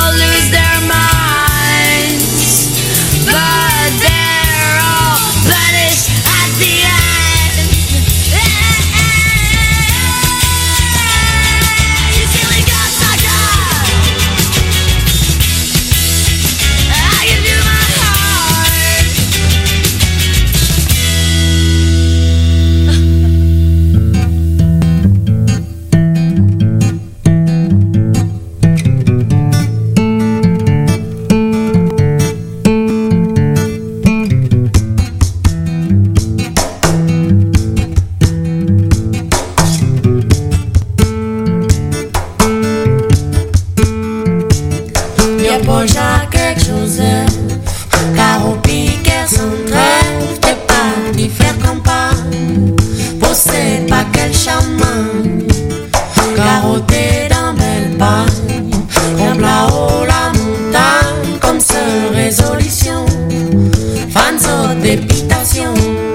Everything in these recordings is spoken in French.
lose their minds, but they're all punished at the end. You silly cocksucker! I give you my heart. Y'a pas déjà quelque chose, car au piquet sans trêve, t'es parti faire campagne, pour c'est pas quel charmant, carotté dans belle pagne, comme là-haut la montagne, comme seule résolution, fan saute d'épitation,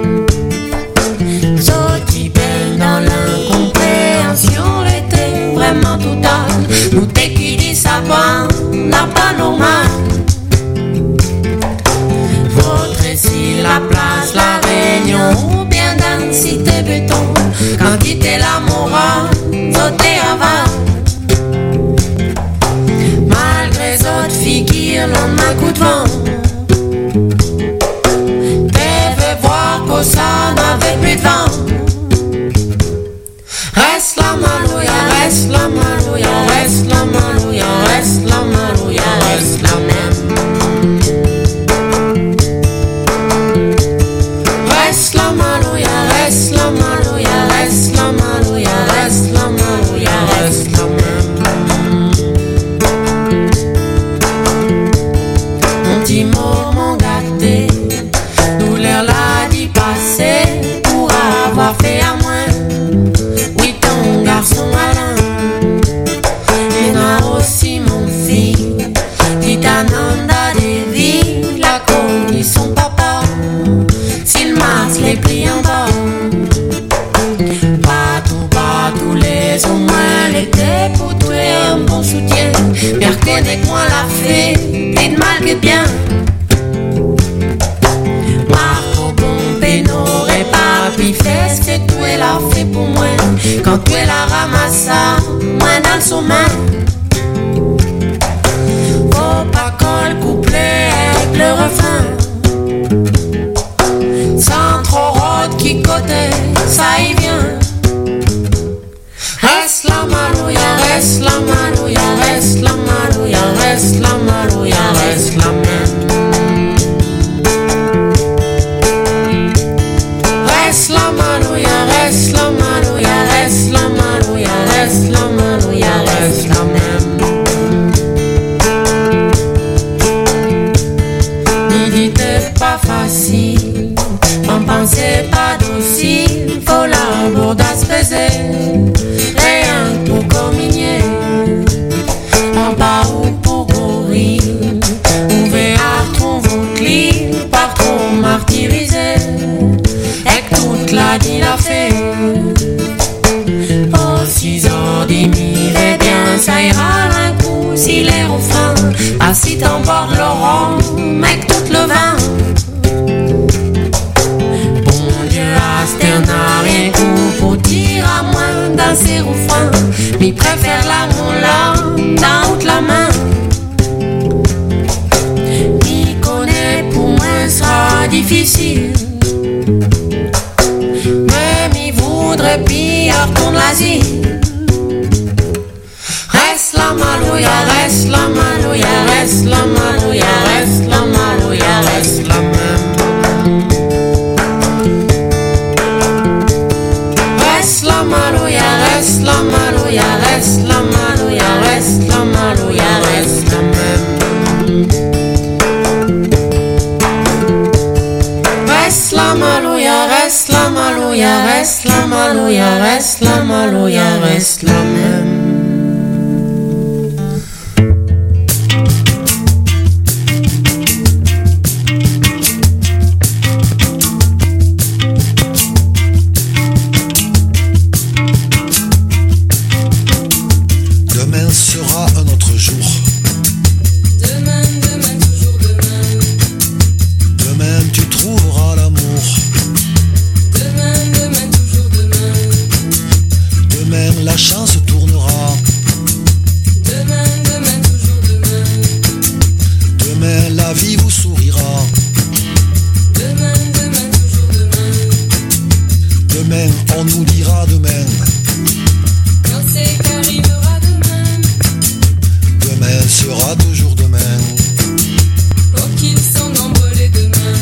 saute qui baigne dans l'incompréhension, était vraiment totale, nous t'es qui dit ça va. La pas normal. Votre ici la place, la Réunion, ou bien dans une cité béton. Quand quitter la morale, sauter avant. Malgré les autres filles qui l'ont un coup de vent. T'avais voir que ça n'avait plus de vent. Reste la malouya, reste la malouya, reste la malouya, reste la malouya, reste la même. Reste la malouya, reste la malouya, reste la malouya, reste la malouya, reste la même. Mon petit moment gâté, nous l'air là d'y passer pour avoir fait à moins. Garçon malin, il a aussi mon fils, Titananda Devi, la connu son papa, s'il masse les plis en bas, partout les au moins l'été pour tuer un bon soutien, bien reconnais-moi la fée, t'es de mal que bien. Marco Bombé n'aurait pas pu faire ce que tu es là fait pour moi. Quand tu es la ramassa, moi dans le sommeil. Faut pas qu'on le couplet avec le refrain. Sans trop rôde qui côté, ça y vient. Reste la malouya, reste la malouya, reste la malouya, reste la malouya, reste la même. Reste la malouya, reste la malouya, reste la malouya, reste la malouya, reste la même. Midi t'es pas facile, en pensée pas docile, faut la bourdasse peser, rien pour communier, en bas ou pour gorille, ouvert à trouver votre lit, pas trop martyrisé. Toute la dit la fait. Oh, 6h30, eh bien, ça ira un coup si les refrains. Assis en bord de l'orange, mec, tout le vin. Bon Dieu, Aster n'a rien pour dire à moins dans ses refrains. Mais préfère la moula dans toute la main. M'y connaît pour moi sera difficile. Voudrais pire retourne l'asile. Reste la malouya, reste la malouya, reste la malouya, reste la malouya, reste la même. Reste la malouya, reste la malouya, reste la malouya, reste la malouya, reste la même. Reste la malouya, reste la malouya, reste la malouya, reste la malouya, reste la même. Demain sera un autre jour. Demain, on nous dira demain. Quand c'est qu'arrivera demain, Demain sera toujours demain. oh qu'ils sont nombreux les demain.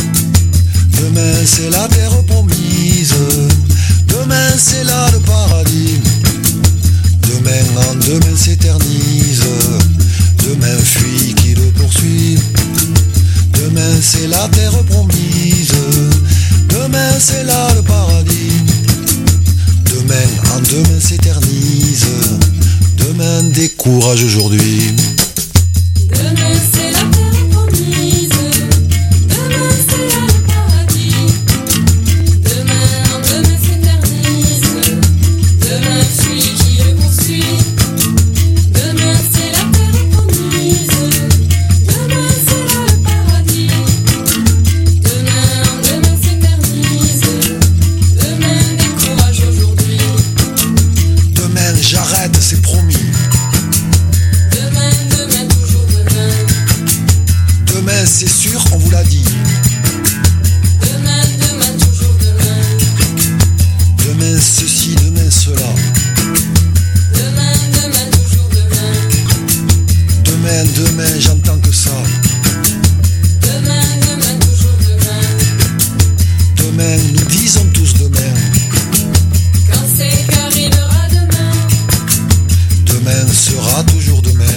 Demain c'est la terre promise. Demain c'est là le paradis. Demain en demain s'éternise. Demain fuit qui le poursuit. Demain c'est la terre promise. Demain c'est là le paradis. Demain en demain s'éternise. Demain décourage aujourd'hui. Demain c'est la terre promise. Demain c'est là le paradis. Demain en demain s'éternise. Demain fuit qui le poursuit. Demain c'est la terre promise. Demain c'est là le paradis. Demain en demain s'éternise. Demain décourage aujourd'hui. Demain j'arrête, c'est promis. Demain, demain, toujours demain. Demain c'est sûr, on vous l'a dit. Demain, demain, toujours demain. Demain ceci, demain cela. Demain, demain, toujours demain. Demain, demain, j'entends que ça. Demain, demain, toujours demain. Demain, nous disons tous demain. Quand c'est qu'arrivera demain, Demain sera toujours demain.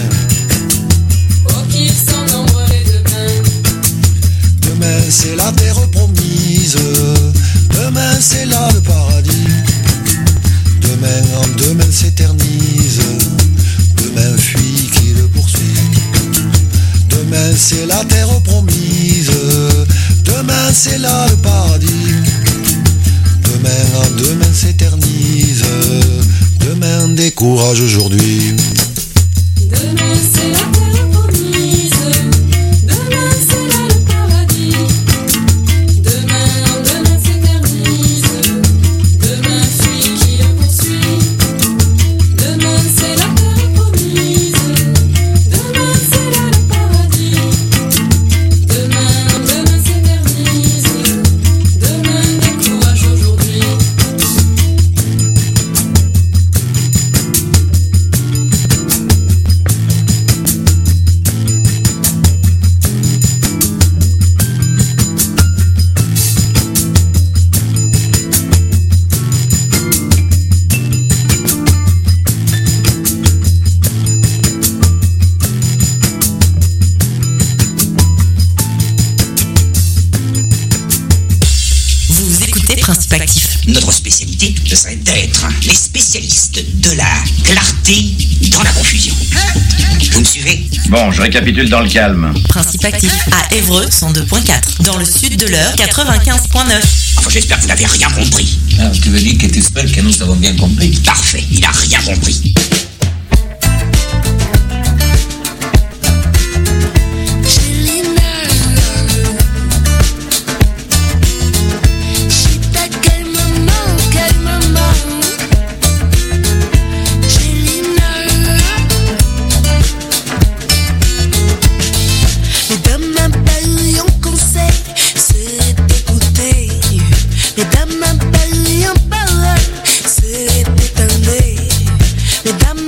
oh qu'ils sont nombreux les demain. Demain c'est la terre promise. Demain c'est là le paradis. Demain en demain s'éternise. Demain fuit qui le poursuit. Demain c'est la terre promise. Demain c'est là le paradis. Demain en demain s'éternise. Demain décourage aujourd'hui. Demain c'est la terre promise. Demain c'est là le paradis. Demain en demain s'éternise. Demain fuit qui le poursuit. Demain c'est la terre promise. Demain c'est là le paradis. Demain en demain s'éternise. Demain décourage aujourd'hui. Vous écoutez Principe Actif. Notre spécialité, ce serait d'être les spécialistes de la clarté dans la confusion. Vous me suivez? Bon, je récapitule dans le calme. Principe Actif à Évreux 102.4. Dans le sud de l'Eure 95.9. Enfin, j'espère que vous n'avez rien compris. Ah, tu veux dire que tu espères que nous avons bien compris? Parfait, il a rien compris. Les dames m'appellent en conseil, c'est écouter. Les dames m'appellent en parole, c'est éteindre. Les dames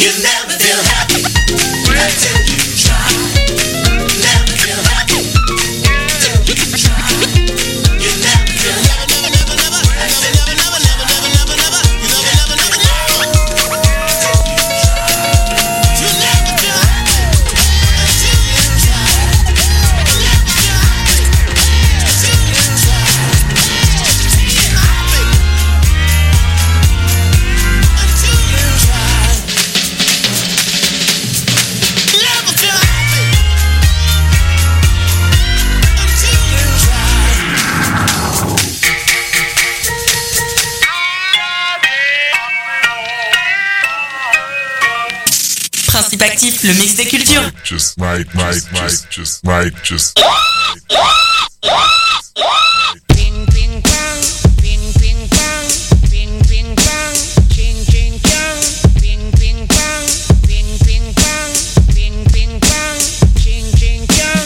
Principe actif, le mix des cultures. Just right. Ping ping pong, ping ping pong, ping ping pong, ching ching chong, ping ping pong, ping ping pong, ping ping pong, ching ching chong.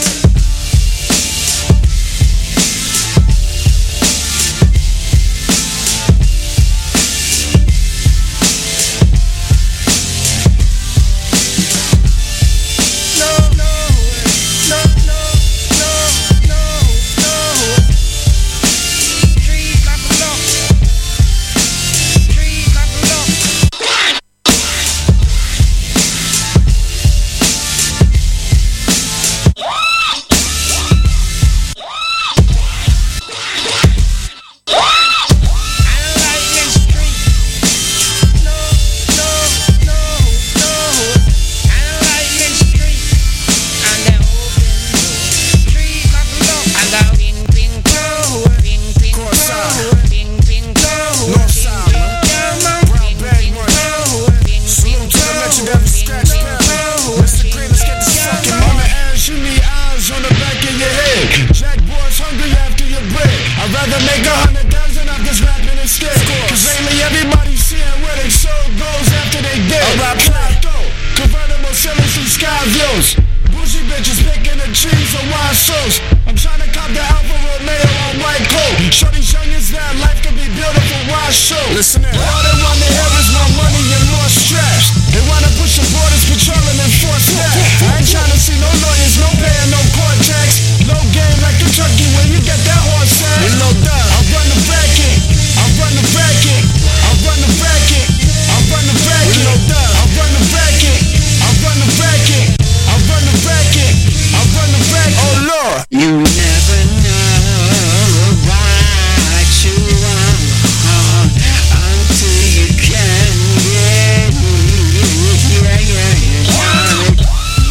Listen in. All they want to hear is more money and more stress. They want to push the borders, patrolling and force that. I ain't trying to see no lawyers, no paying, no court tax. Low game like Kentucky when you get that horse sack. You low down. I run the bracket. I run the bracket. I run the bracket. I run the bracket. You low down. I run the bracket. I run the bracket. I run the bracket. I run the bracket. Oh Lord. You never know what you want until you can get it. You never know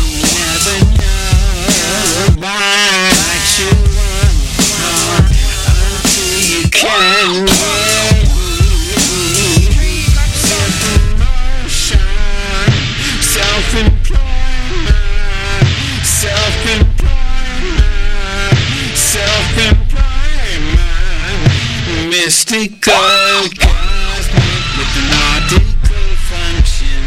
what you want until you can get it. Self-promotion, self-employment, mystical cosmic with an article function.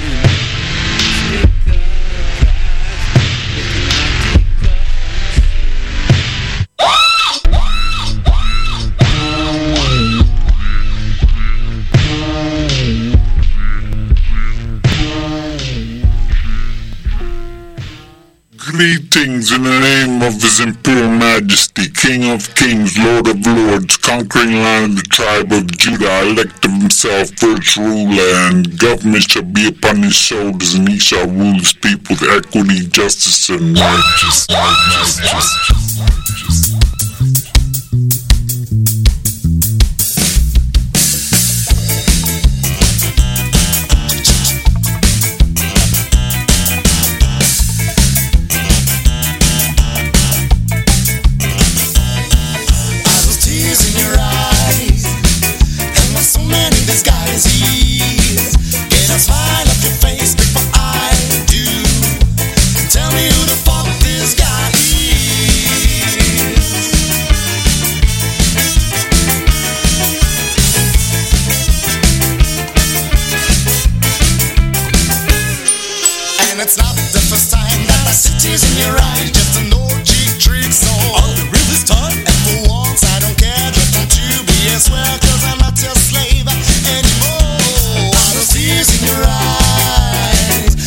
Greetings in the name of His Imperial Majesty, King of Kings, Lord of Lords, conquering Lion of the tribe of Judah. I elect of himself first ruler, and government shall be upon his shoulders, and he shall rule his people with equity, justice, and righteousness. Get a smile off your face before I do. Tell me who the fuck this guy is. And it's not the first time that I see tears in your eyes. Just an old cheap trick, so all the real this time. And for once I don't care, just want to be as well, cause I'm not your slave anymore. Tears in your eyes,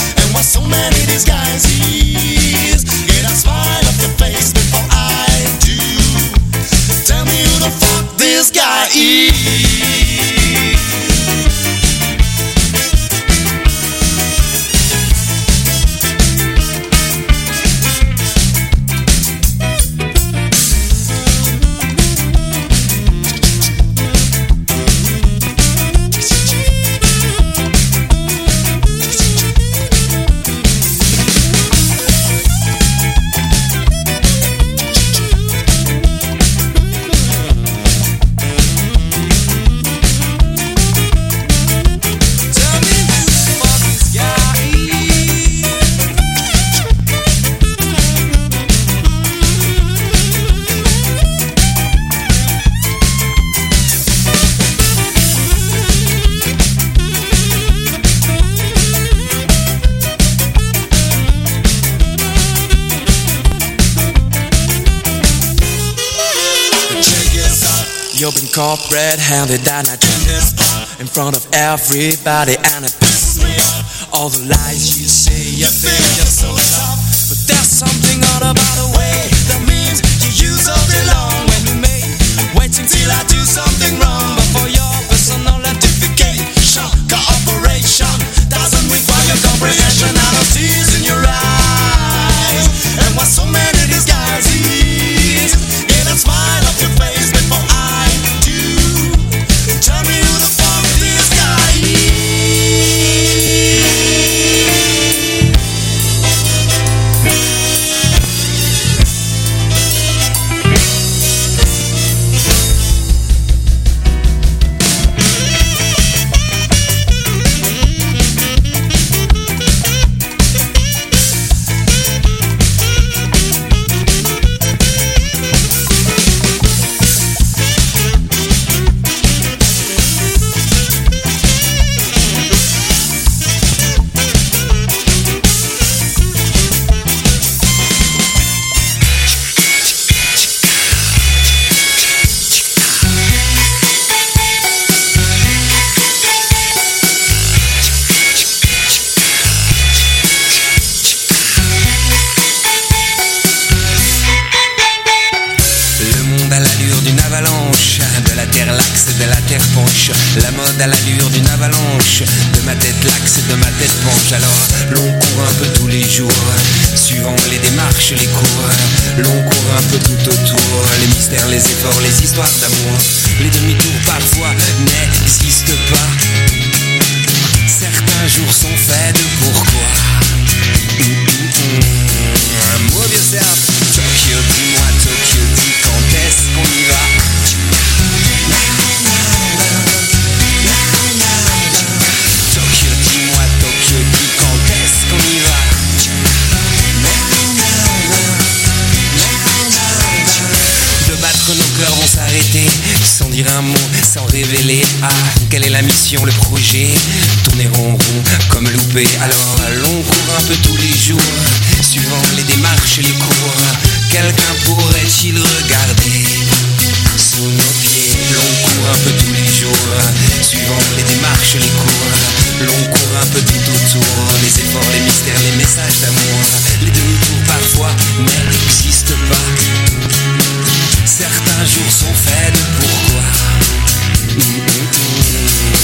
You've been corporate handed and I do this in front of everybody, and it pisses me off. All the lies you say, you think you're so soft, but there's something odd about the way the memes you use all day long when you make waiting till I do something wrong. But for your personal identification, cooperation doesn't require comprehension. I don't see it in your eyes, and what so many disguises. Get a smile off your face before I do. Tell me who the fuck this guy is. La mode à l'allure d'une avalanche, de ma tête laxe et de ma tête penche. Alors l'on court un peu tous les jours, suivant les démarches, les cours. L'on court un peu tout autour, les mystères, les efforts, les histoires d'amour. Les demi-tours parfois n'existent pas. Certains jours sont faits de pourquoi. Move yourself, Tokyo, dis-moi Tokyo, dis quand est-ce qu'on y va? Nos cœurs vont s'arrêter sans dire un mot, sans révéler. Ah, quelle est la mission, le projet? Tourner en rond comme loupé. Alors l'on court un peu tous les jours, suivant les démarches et les cours. Quelqu'un pourrait-il regarder sous nos pieds? L'on court un peu tous les jours, suivant les démarches et les cours. L'on court un peu tout autour, les efforts, les mystères, les messages d'amour. Les demi-tours parfois n'existent pas. Certains jours sont faits